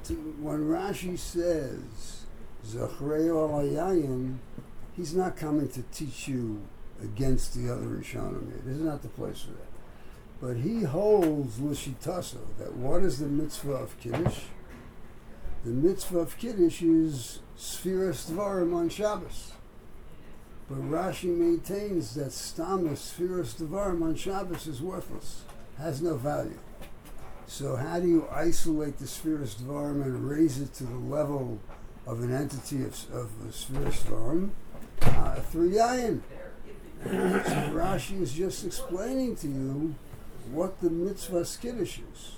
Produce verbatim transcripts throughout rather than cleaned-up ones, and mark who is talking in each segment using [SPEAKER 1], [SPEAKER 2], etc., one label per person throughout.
[SPEAKER 1] to, when Rashi says Zachrei Alayayin, he's not coming to teach you against the other Rishonim. This is not the place for that. But he holds L'shitaso, that what is the mitzvah of Kiddush? The mitzvah of Kiddush is Sfiras Dvarim on Shabbos. But Rashi maintains that Stama Sfiras Dvarim on Shabbos is worthless, has no value. So how do you isolate the Sfiras Dvarim and raise it to the level of an entity of, of a Sfiras Dvarim? Uh, through Yayin. So Rashi is just explaining to you what the mitzvah Kiddush is.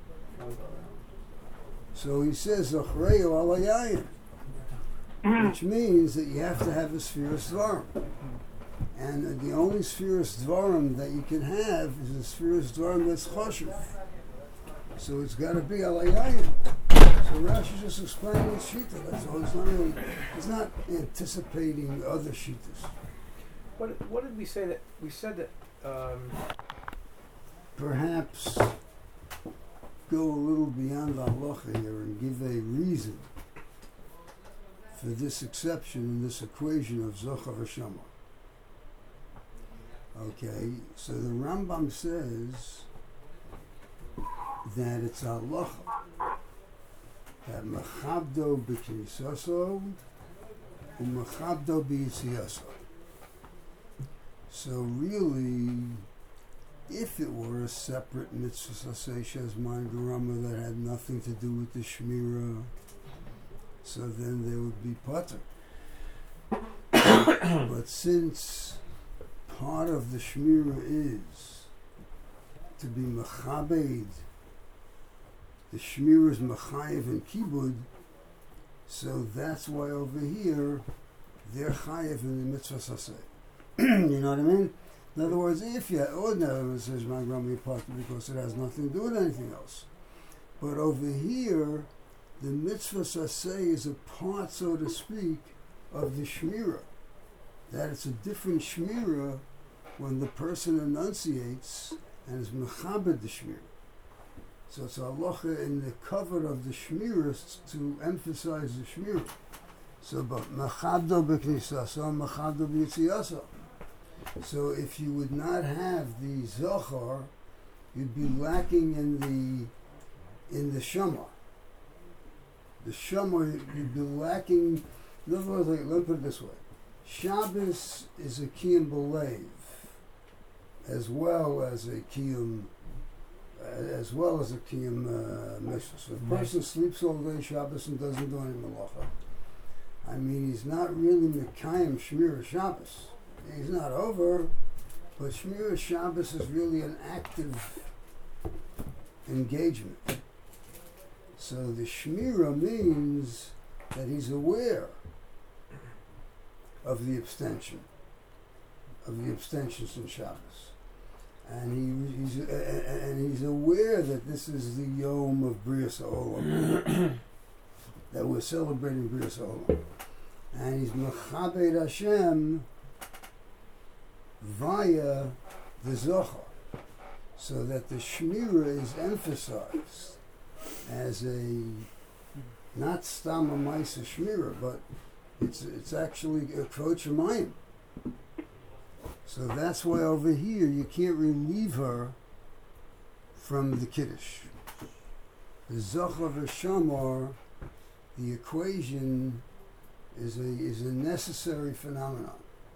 [SPEAKER 1] So he says, Zachrei Alayayin, which means that you have to have a Sfiras Dvarim. And the only Sfiras Dvarim that you can have is a Sfiras Dvarim that's Choshev. So it's got to be Alayayin. So Rashi is just explaining his Shita. That's all. It's not really, it's not anticipating other Shitas.
[SPEAKER 2] What, what did we say that, we said that, um,
[SPEAKER 1] perhaps go a little beyond the halacha here and give a reason for this exception in this equation of Zochar V'Shamar. Okay, so the Rambam says that it's halacha that mechabdo b'knisaso u'mechabdo b'yitziaso. So really, if it were a separate mitzvah saseh shezman garama that had nothing to do with the shmirah, so then there would be potter. But since part of the shmirah is to be mechabed, the shmirah is mechayev and kibud, so that's why over here they're chayev in the mitzvah saseh. You know what I mean? In other words, if you ordinarily says Magrami Potter because it has nothing to do with anything else. But over here, the mitzvah saseh is a part, so to speak, of the shmirah. That it's a different shmirah when the person enunciates and is mechabed the shmirah. So it's a halacha in the cover of the shmirah to emphasize the shmirah. So, but mechabdo b'knisaso, mechabdo b'yitziaso. So if you would not have the zochar, you'd be lacking in the in the shamar. The shamar, you'd be lacking. In other words, like, let me put it this way: Shabbos is a kiyum b'leiv, as well as a kiyum, as well as a kiyum uh, mishra. So if a person sleeps all day Shabbos and doesn't do any malacha, I mean, he's not really mekayim shmira Shabbos. He's not over, but Shmira Shabbos is really an active engagement. So the Shmira means that he's aware of the abstention, of the abstentions in Shabbos. And he, he's, uh, and he's aware that this is the Yom of Brias Olam, that we're celebrating Brias Olam. And he's Mechabed Hashem via the Zohar, so that the Shmirah is emphasized as a not Stama Maisa Shmirah, but it's it's actually a Kvod Shemayim. So that's why over here you can't relieve her from the Kiddush. The Zohar v'Shamar, the equation is a is a necessary phenomenon.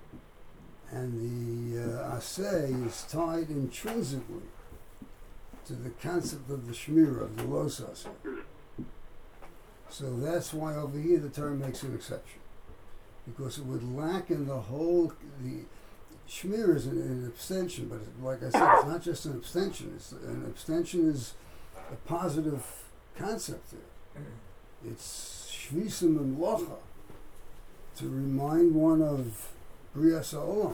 [SPEAKER 1] And the uh, aseh is tied intrinsically to the concept of the shmirah, of the los aseh. So that's why over here the Torah makes an exception, because it would lack in the whole. The shmirah is an, an abstention, but like I said, it's not just an abstention. It's, an abstention is a positive concept there. It's shvisim and locha, to remind one of Brias Ha'olam.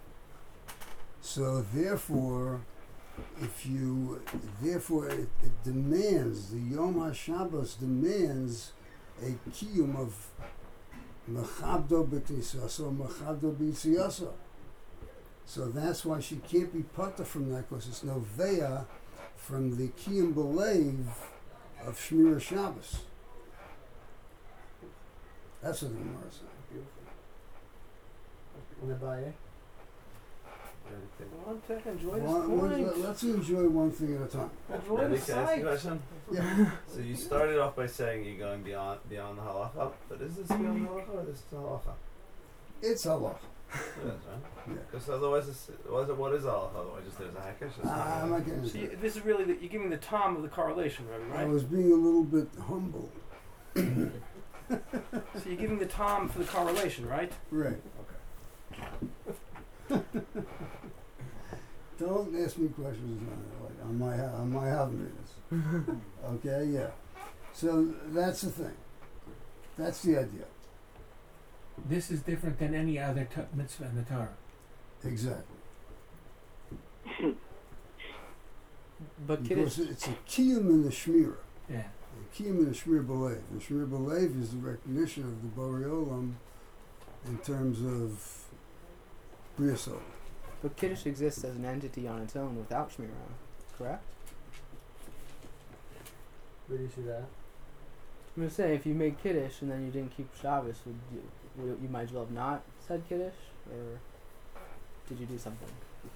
[SPEAKER 1] So therefore, if you, therefore it, it demands, the Yom HaShabbos demands a kiyum of mechabdo b'knisaso, mechabdo b'yitziaso. So that's why she can't be pata from that, because it's no veya from the kiyum b'leiv of Shmira Shabbos. That's what the Gemara is saying.
[SPEAKER 3] In the Abaye.
[SPEAKER 2] One second, enjoy this
[SPEAKER 1] One- one-
[SPEAKER 2] point.
[SPEAKER 1] let- let's enjoy one thing at a time.
[SPEAKER 2] Enjoy
[SPEAKER 4] Maybe
[SPEAKER 2] the
[SPEAKER 4] can I ask you a
[SPEAKER 2] sight.
[SPEAKER 4] question?
[SPEAKER 1] Yeah.
[SPEAKER 4] So you started off by saying you're going beyond beyond the halacha, but is this beyond the halacha or this is the halacha?
[SPEAKER 1] It's Allah.
[SPEAKER 4] It is, right?
[SPEAKER 1] Yeah.
[SPEAKER 4] Because otherwise, it's, what is it, what is halacha? Otherwise, just there's a hekesh. It's not
[SPEAKER 1] Ah,
[SPEAKER 4] a-
[SPEAKER 1] I'm not getting
[SPEAKER 2] So
[SPEAKER 1] into
[SPEAKER 2] you,
[SPEAKER 1] that.
[SPEAKER 2] this is really the, you're giving the tom of the correlation, Rabbi,
[SPEAKER 1] I
[SPEAKER 2] right?
[SPEAKER 1] was being a little bit humble.
[SPEAKER 2] So you're giving the tom for the correlation, right?
[SPEAKER 1] Right.
[SPEAKER 2] Okay.
[SPEAKER 1] Don't ask me questions on it, like on my on my Havminas. Okay, yeah. So that's the thing. That's the idea.
[SPEAKER 5] This is different than any other t- mitzvah in the Torah.
[SPEAKER 1] Exactly.
[SPEAKER 6] But
[SPEAKER 1] Because
[SPEAKER 6] Kiddush,
[SPEAKER 1] it's a kiyum in the shmirah.
[SPEAKER 5] Yeah.
[SPEAKER 1] A kiyum in the shmir b'lev. The shmir b'lev is the recognition of the Borei Olam in terms of Bria Olam.
[SPEAKER 6] but Kiddush exists as an entity on its own without Shmirah, correct?
[SPEAKER 3] Where do you see that?
[SPEAKER 6] I'm gonna say if you made Kiddush and then you didn't keep Shabbos, would you, would you might as well have not said Kiddush, or did you do something?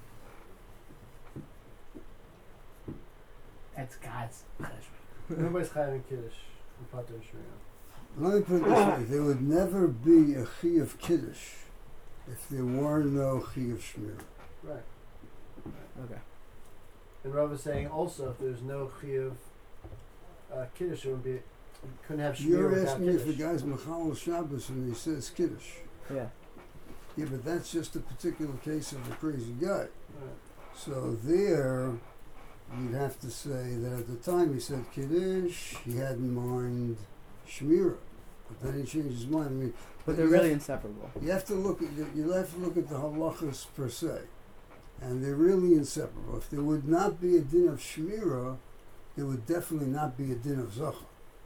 [SPEAKER 5] That's God's punishment.
[SPEAKER 3] Nobody's having Kiddush in Pater and Shmira.
[SPEAKER 1] Let me put it this way. There would never be a chi of Kiddush if there were no chi of shmirah.
[SPEAKER 3] Right.
[SPEAKER 6] Okay.
[SPEAKER 3] And Rav is saying also if there's no Chiyuv uh, Kiddush, it would be, you couldn't have Shmira
[SPEAKER 1] You're
[SPEAKER 3] without
[SPEAKER 1] asking if the
[SPEAKER 3] Kiddush.
[SPEAKER 1] guy's Mechal Shabbos and he says Kiddush.
[SPEAKER 6] Yeah.
[SPEAKER 1] Yeah, but that's just a particular case of a crazy guy.
[SPEAKER 3] Right.
[SPEAKER 1] So there, you'd have to say that at the time he said Kiddush, he had in mind Shmira. But then he changed his mind. I mean,
[SPEAKER 6] But they're
[SPEAKER 1] you
[SPEAKER 6] really
[SPEAKER 1] have,
[SPEAKER 6] inseparable.
[SPEAKER 1] you have to look at the, you have to look at the halachas per se, and they're really inseparable. If there would not be a din of Shmira, there would definitely not be a din of Zachar.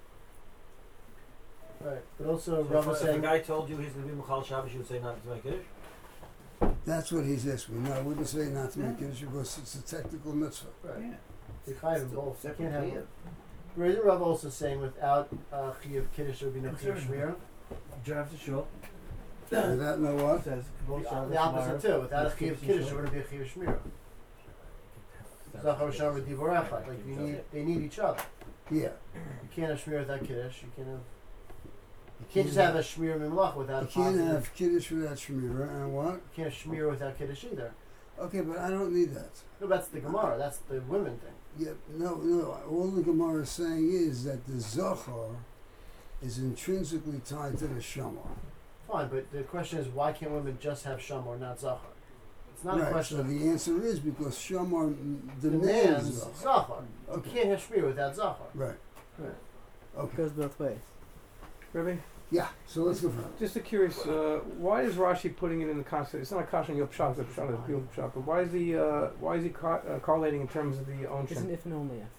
[SPEAKER 3] Right. But also
[SPEAKER 7] So
[SPEAKER 3] Rav
[SPEAKER 7] if,
[SPEAKER 3] is
[SPEAKER 7] if a
[SPEAKER 3] saying
[SPEAKER 7] guy told you he's going to be Mechal Shabbos, you would say not to make Kiddush?
[SPEAKER 1] That's what he's asking. No, I wouldn't say not to make Kiddush because it's a technical mitzvah.
[SPEAKER 3] right.
[SPEAKER 2] Yeah.
[SPEAKER 3] You can't have both. You can't have
[SPEAKER 2] Separate.
[SPEAKER 3] But isn't Rav also saying without uh, Chiyuv Kiddush there would be no Chiyuv Shmira?
[SPEAKER 7] Drive to shul.
[SPEAKER 1] Without no what?
[SPEAKER 7] Says
[SPEAKER 3] The, the opposite too. Without a Chiyuv Kiddush there wouldn't be a Chiyuv Shmira. Zachar Sham or Dibur Echad. Like you need, they need each other.
[SPEAKER 1] Yeah.
[SPEAKER 3] You can't have Shmira without Kiddush. You can't have. You can't just have a Shmira Mimlach without
[SPEAKER 1] You
[SPEAKER 3] a
[SPEAKER 1] can't
[SPEAKER 3] positive.
[SPEAKER 1] have Kiddush without Shmira, and what?
[SPEAKER 3] You can't have Shmira without Kiddush either.
[SPEAKER 1] Okay, but I don't need that.
[SPEAKER 3] No, that's the Gemara. That's the women thing.
[SPEAKER 1] Yeah, no, no. All the Gemara is saying is that the Zachar is intrinsically tied to the Shamar.
[SPEAKER 3] Fine, but the question is why can't women just have Shamar, not Zachar? It's not
[SPEAKER 1] right,
[SPEAKER 3] a question
[SPEAKER 1] so
[SPEAKER 3] of
[SPEAKER 1] the answer is because Shamar m-
[SPEAKER 3] demands
[SPEAKER 1] demands Zachar.
[SPEAKER 3] Zachar. You
[SPEAKER 1] Okay.
[SPEAKER 3] can't have Shmira without Zachar.
[SPEAKER 1] Right.
[SPEAKER 3] Right.
[SPEAKER 6] It
[SPEAKER 1] Okay.
[SPEAKER 6] goes both ways.
[SPEAKER 2] Rabbi,
[SPEAKER 1] Yeah, so let's go for it.
[SPEAKER 2] just a curious, uh, why is Rashi putting it in the concept? It's not a kasha yop shot, it's a yop shot, but why is he, uh, why is he co- uh, correlating in terms of the
[SPEAKER 6] It's an
[SPEAKER 2] onshin?
[SPEAKER 6] if and only if.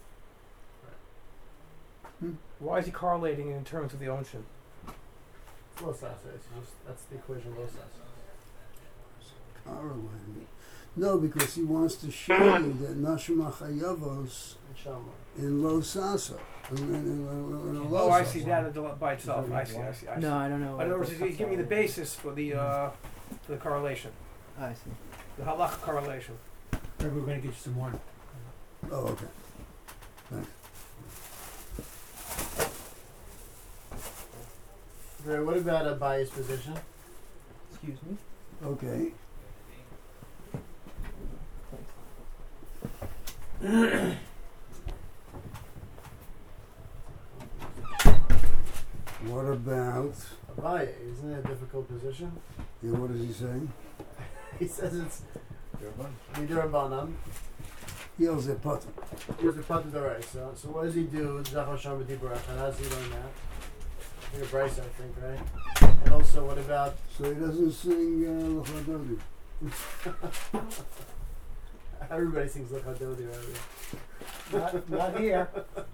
[SPEAKER 2] Why is he correlating in terms of the onshin?
[SPEAKER 3] It's Losas. It's just, that's the equation of Losas.
[SPEAKER 1] Correlating. No, because he wants to show you that Nashma Chayavos
[SPEAKER 3] And Shamar.
[SPEAKER 1] in Lo Sasa. In, in, in, in a
[SPEAKER 2] Oh,
[SPEAKER 1] Lo
[SPEAKER 2] I
[SPEAKER 1] Sasa.
[SPEAKER 2] see that at- by itself. I see, I see, I see.
[SPEAKER 6] No, I don't know.
[SPEAKER 2] In other
[SPEAKER 6] what
[SPEAKER 2] words,
[SPEAKER 6] the
[SPEAKER 2] he's giving me the
[SPEAKER 6] fuck's
[SPEAKER 2] basis for the uh, for the correlation,
[SPEAKER 6] all- I see.
[SPEAKER 2] the halach correlation.
[SPEAKER 5] Maybe we're going to get you some more.
[SPEAKER 1] Oh, okay. Thanks.
[SPEAKER 3] Right, what about a biased position?
[SPEAKER 6] Excuse me.
[SPEAKER 1] Okay. What about,
[SPEAKER 3] Abaye, isn't it a difficult position?
[SPEAKER 1] yeah, what is he saying?
[SPEAKER 3] He says it's Midirabanan.
[SPEAKER 1] He yells at Patan.
[SPEAKER 3] Here's the Patan Dorai. So, so what does he do? Zachar Sham B'Dibur Echad. How does he learn that? I think a Bryce, I think, right? And also, what about
[SPEAKER 1] So he doesn't sing uh, L'chadodi.
[SPEAKER 3] everybody sings Lechadodi, right?
[SPEAKER 7] Not, not here.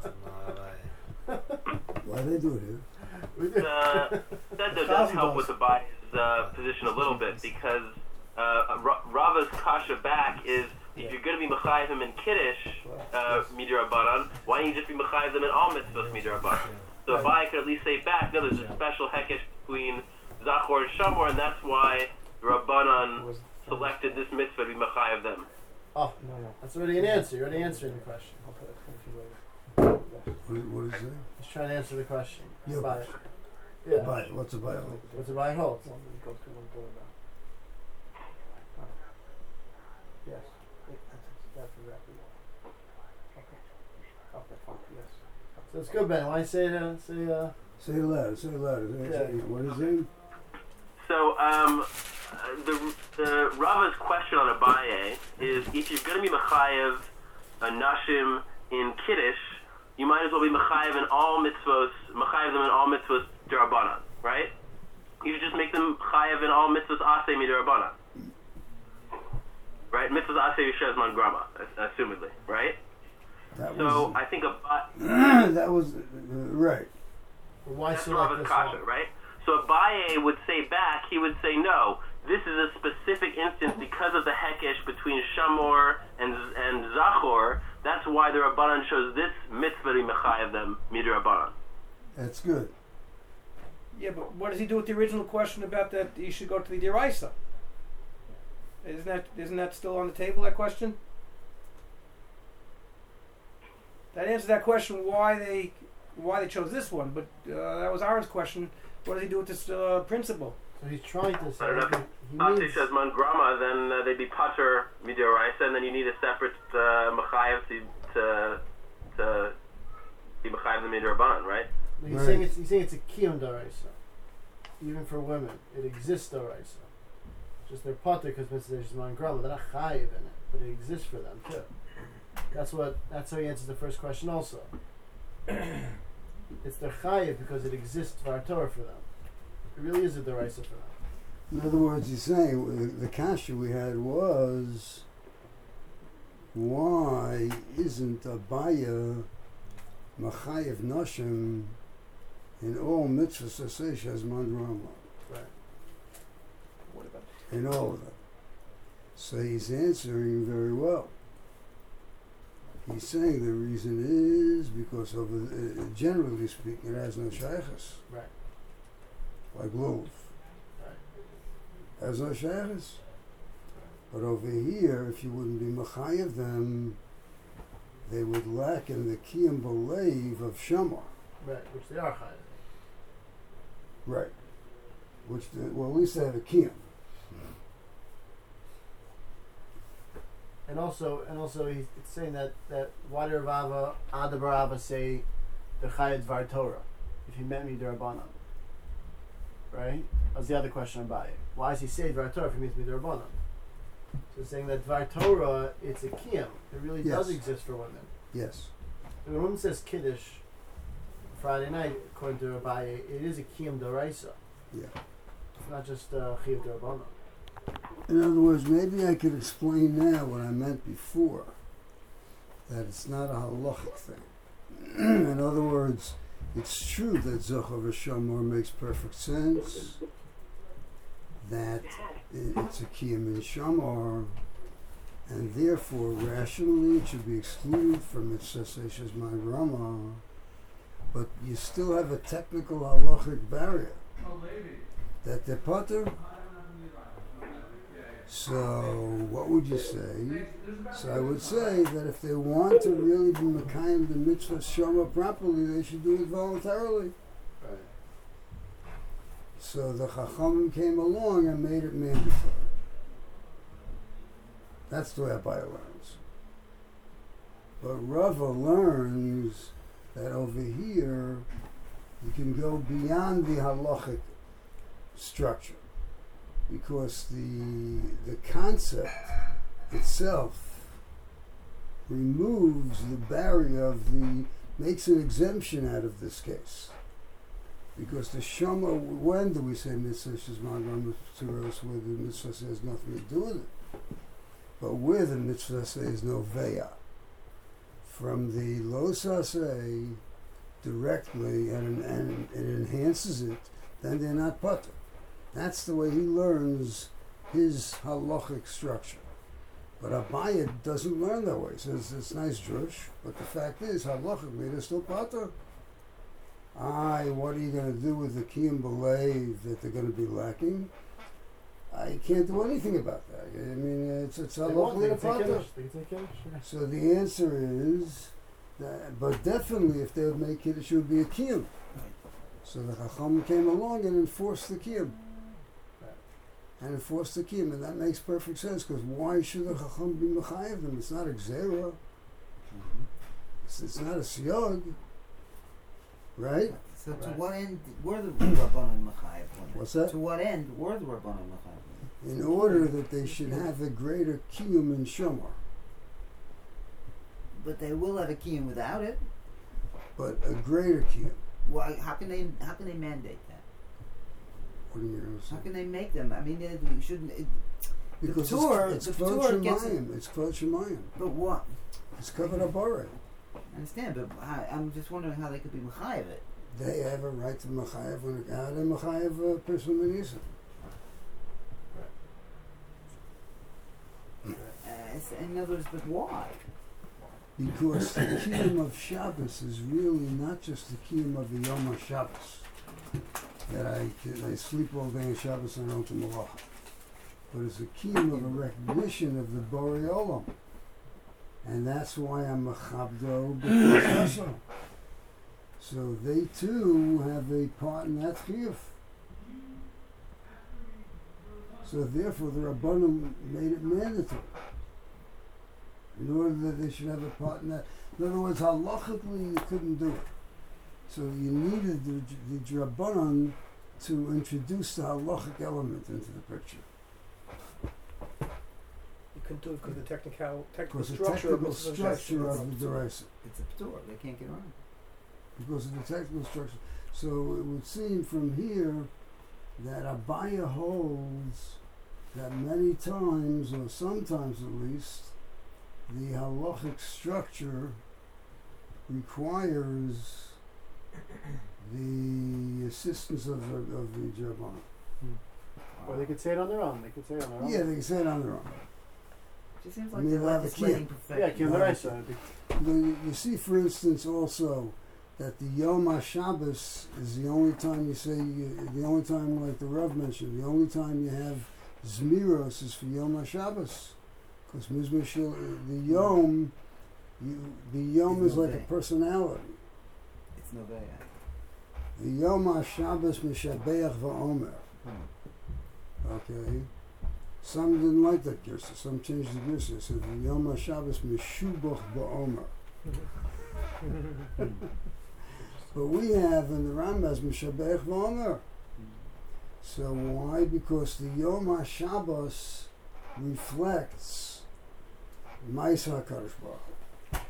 [SPEAKER 1] Why they do it here?
[SPEAKER 3] We do.
[SPEAKER 8] uh, that does, does help with the bias uh, position a little bit because uh, Ra- Rava's kasha back is if you're going to be mechayiv him in Kiddush, uh, Midrabanan, why don't you just be mechayiv them in all mitzvahs Midrabanan? So if I could at least say back, no, there's a special hekesh between Zachor and Shamor, and that's why Rabbanan
[SPEAKER 2] Was-
[SPEAKER 8] selected this mitzvah to be Machayev them.
[SPEAKER 3] Oh,
[SPEAKER 2] No, no.
[SPEAKER 3] that's already an answer. You're already answering the question.
[SPEAKER 2] I'll put explain to you later. Yes.
[SPEAKER 1] What, what is that?
[SPEAKER 3] He's trying to answer the question.
[SPEAKER 1] Yeah,
[SPEAKER 3] Buy
[SPEAKER 1] but-
[SPEAKER 3] it. Yeah.
[SPEAKER 1] Buy it. What's a buy it?
[SPEAKER 3] What's a buy and hold?
[SPEAKER 2] One that goes to one door about. Oh. Yes. It- That's, that's exactly what. Okay. Okay, fine. Yes.
[SPEAKER 3] So it's good, Ben. Why say it? Uh, say uh.
[SPEAKER 1] Say it louder. Say it louder. Say- say-
[SPEAKER 3] Yeah.
[SPEAKER 1] What is it?
[SPEAKER 8] So, um, the, the Rava's question on Abaye is if you're going to be Machayev a Nashim in Kiddush, you might as well be Machayev in all mitzvos, Machayev them in all mitzvos Derabanan, right? You should just make them Chayev in all mitzvos Aseh Miderabanan. Right? Mitzvos Aseh Yishez Man Grama, assumedly, right?
[SPEAKER 1] That
[SPEAKER 8] So,
[SPEAKER 1] was.
[SPEAKER 8] I think Abaye.
[SPEAKER 1] that was uh, right.
[SPEAKER 3] Why
[SPEAKER 8] That's
[SPEAKER 3] select
[SPEAKER 8] Rava's
[SPEAKER 3] this
[SPEAKER 8] kasha,
[SPEAKER 3] one?
[SPEAKER 8] right? So Abaye would say back, he would say, no, this is a specific instance because of the hekesh between Shamor and and Zachor. That's why the Rabbanan shows this mitzvah to mechayev them midir Rabbanan.
[SPEAKER 1] That's good.
[SPEAKER 2] Yeah, but what does he do with the original question about that he should go to the Diraisa? Isn't that isn't that still on the table? That question. That answers that question why they why they chose this one, but uh, that was Aaron's question. What does he do with this uh, principle?
[SPEAKER 3] So he's trying to say
[SPEAKER 8] I don't know.
[SPEAKER 3] he, he
[SPEAKER 8] Aseh
[SPEAKER 3] means
[SPEAKER 8] says man grama, then uh, they'd be pater midir Raisa, and then you need a separate uh, mechayev to to to be mechayev the midir Rabbanan, right?
[SPEAKER 3] he's
[SPEAKER 1] Right.
[SPEAKER 3] saying it's he's saying it's a kiyum daraisa, even for women. It exists daraisa. Just they're potter because Mitzvah Shema and Grama. They're not chayiv in it, but it exists for them too. That's what. That's how he answers the first question. Also, it's their chayiv because it exists for our Torah for them. It really is a daraisa for them.
[SPEAKER 1] In other words, he's saying the, the kasha we had was, why isn't Abaya Machayev Nashim in all mitzvahs aseh shazman Rama?
[SPEAKER 3] Right.
[SPEAKER 2] What about
[SPEAKER 1] In all of them. So he's answering very well. He's saying the reason is because of, uh, generally speaking, it has no shaykhs,
[SPEAKER 3] Right.
[SPEAKER 1] like lulav.
[SPEAKER 3] Right.
[SPEAKER 1] Has no shaykhs. But over here, if you wouldn't be machayev them, they would lack in the kiyum b'leiv of shamar.
[SPEAKER 3] Right. Which they are chayiv.
[SPEAKER 1] Right. Which, the, well, at least they have a kiyum.
[SPEAKER 3] And also, and also, he's it's saying that that why did Rava Adabarava say the Chayed Dvar Torah if he meant me Darabanan? Right? That was the other question about it. Why does he say Dvar Torah if he means me Darabanan? So he's saying that Dvar Torah, it's a kiyum. It really does
[SPEAKER 1] Yes.
[SPEAKER 3] exist for women.
[SPEAKER 1] Yes.
[SPEAKER 3] When a woman says Kiddush Friday night, according to Rabbi, it is a kiyum daraisa.
[SPEAKER 1] Yeah.
[SPEAKER 3] It's not just uh, chiyuv darabanan.
[SPEAKER 1] In other words, maybe I could explain now what I meant before, that it's not a halachic thing. In other words, it's true that Zohar v'Shamar makes perfect sense, that i- it's a kiyum in Shamar, and therefore, rationally, it should be excluded from Mitzvah Seishes Rama, but you still have a technical halachic barrier, that they're potter. So, what would you say? So I would say that if they want to really be Mekayim the mitzvah Shama properly, they should do it voluntarily.
[SPEAKER 3] Right.
[SPEAKER 1] So the Chachamim came along and made it mandatory. That's the way Abaya learns. But Rava learns that over here, you can go beyond the halachic structure. Because the the concept itself removes the barrier of the, makes an exemption out of this case. Because the Shama, when do we say Mitzvah Shizman Ramasuros, where the Mitzvah has nothing to do with it? But where the Mitzvah says no Veya, from the Lo Saseh directly, and, and it enhances it, then they're not Pater. That's the way he learns his halachic structure. But Abaya doesn't learn that way. He says, it's nice, Drush, but the fact is, halachically, they're still Pater. Ah, why, what are you going to do with the kiyum believe that they're going to be lacking? I can't do anything about that. I mean, it's it's
[SPEAKER 3] They
[SPEAKER 1] a
[SPEAKER 3] won't,
[SPEAKER 1] locally
[SPEAKER 3] they can take
[SPEAKER 1] apart.
[SPEAKER 3] Kiddush. They can take Kiddush. yeah.
[SPEAKER 1] So the answer is, that, but definitely if they would make kiddush, it would be a kiyum. So the chacham came along and enforced the kiyum. And enforced the kiyum, and that makes perfect sense, because why should the chacham be mechayev them? It's not a gzera. It's, it's not a siyog. Right?
[SPEAKER 9] So to
[SPEAKER 3] Right.
[SPEAKER 9] what end were the Rabbanan Mechayev?
[SPEAKER 1] What's that?
[SPEAKER 9] To what end were the Rabbanan Mechayev?
[SPEAKER 1] In order that they should have a greater kiyum in Shomar.
[SPEAKER 9] But they will have a kiyum without it.
[SPEAKER 1] But a greater kiyum.
[SPEAKER 9] Why? How can they? How can they mandate that?
[SPEAKER 1] What are you going to say?
[SPEAKER 9] How can they make them? I mean, they, you shouldn't. It,
[SPEAKER 1] Because
[SPEAKER 9] Torah-
[SPEAKER 1] it's,
[SPEAKER 9] the
[SPEAKER 1] it's Kvod
[SPEAKER 9] Torah gets it.
[SPEAKER 1] Shemayim. It's Kvod Shemayim.
[SPEAKER 9] but what?
[SPEAKER 1] It's covered up already.
[SPEAKER 9] I understand, but I, I'm just wondering how they could be Mechayev it.
[SPEAKER 1] They have a right to Mechayev when how they Mechayev a person with Yisrael.
[SPEAKER 9] Uh, it's- in other words, but why?
[SPEAKER 1] Because the kiyum of Shabbos is really not just the kiyum of the Yom HaShabbos. That I, that I sleep all day on Shabbos and I don't do malacha. But it's a kiyum of a recognition of the Borei Olam. And that's why I'm Mechabdo B'Kosasho. So they too have a part in that chiyuv. So therefore the Rabbanim made it mandatory. In order that they should have a part in that. In other words, halachically you couldn't do it. So you needed the, the Rabbanan to introduce the halachic element into the picture.
[SPEAKER 2] You couldn't do it because the technical, technical
[SPEAKER 1] Because the
[SPEAKER 2] structure of
[SPEAKER 1] technical
[SPEAKER 2] Mitzvah
[SPEAKER 1] structure
[SPEAKER 2] Shastra.
[SPEAKER 1] of the Deraisa.
[SPEAKER 9] It's a Torah. They can't get around it.
[SPEAKER 1] Because of the technical structure. So it would seem from here that Abaya holds that many times, or sometimes at least, the halachic structure requires the assistance of the, of the Rabbanan.
[SPEAKER 3] Or they could say it on their own. They could say it on their own.
[SPEAKER 1] Yeah, they can say it on their own.
[SPEAKER 9] It just seems
[SPEAKER 1] I
[SPEAKER 9] like
[SPEAKER 1] mean,
[SPEAKER 9] they're
[SPEAKER 1] they'll have a
[SPEAKER 9] legislating
[SPEAKER 1] kiyum.
[SPEAKER 3] Yeah,
[SPEAKER 9] perfection.
[SPEAKER 3] Kiyum
[SPEAKER 1] No.
[SPEAKER 3] Deraisa.
[SPEAKER 1] You, you see, for instance, also that the Yom HaShabbos is the only time you say, you, the only time, like the Rav mentioned, the only time you have Zmiros is for Yom HaShabbos. Because Mizmor Shil, the Yom, you, the Yom
[SPEAKER 9] It's
[SPEAKER 1] is like a
[SPEAKER 9] Noveh.
[SPEAKER 1] personality.
[SPEAKER 9] It's Novea.
[SPEAKER 1] The Yom HaShabbos Mishabeach Va'omer. Okay? Some didn't like that Girsa. Some changed the Girsa. They said the Yom HaShabbos Mishubach Ba'omer. But we have in the Rambaz Mishabech V'omer. So why? Because the Yom HaShabbos reflects Ma'aseh HaKadosh Baruch Hu.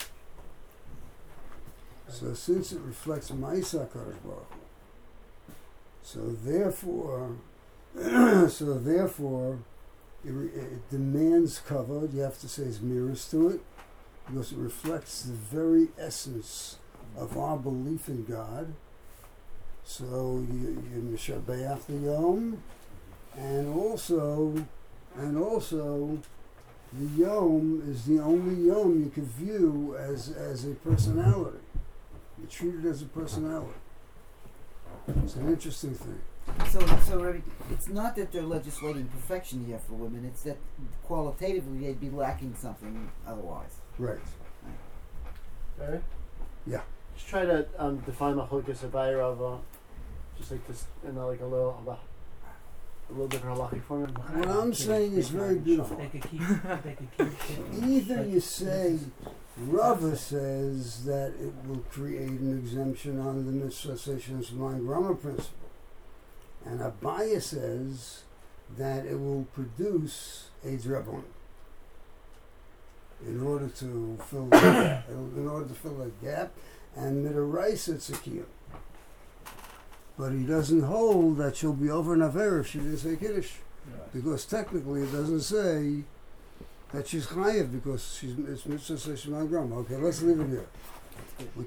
[SPEAKER 1] So since it reflects Ma'aseh HaKadosh Baruch Hu, so therefore, so therefore, it, re- it demands cover. You have to say Zmiris to it, because it reflects the very essence of our belief in God. So you, you Mishabeach the Yom, and also, and also, the Yom is the only Yom you can view as, as a personality. You treat it as a personality. It's an interesting thing.
[SPEAKER 9] So, so Rabbi, it's not that they're legislating perfection here for women. It's that qualitatively they'd be lacking something otherwise.
[SPEAKER 1] Right.
[SPEAKER 3] Okay?
[SPEAKER 1] Yeah.
[SPEAKER 3] Just try to um, define Machlokes Abaye Rava, just like this, in a, like a little, a little different halachic form.
[SPEAKER 1] What I'm saying is very beautiful.
[SPEAKER 5] They could keep. They could keep.
[SPEAKER 1] Either you say, Rava says that it will create an exemption on the mitzvah sessions mind grammar principle. And Abaya says that it will produce a drabon in order to fill the gap. In order to fill that gap, and midaraisa it's a kiyum. But he doesn't hold that she'll be over an aver if she didn't say kiddush, because technically it doesn't say that she's chayiv because she's it's mitzvah session mind grammar. Okay, let's leave it here.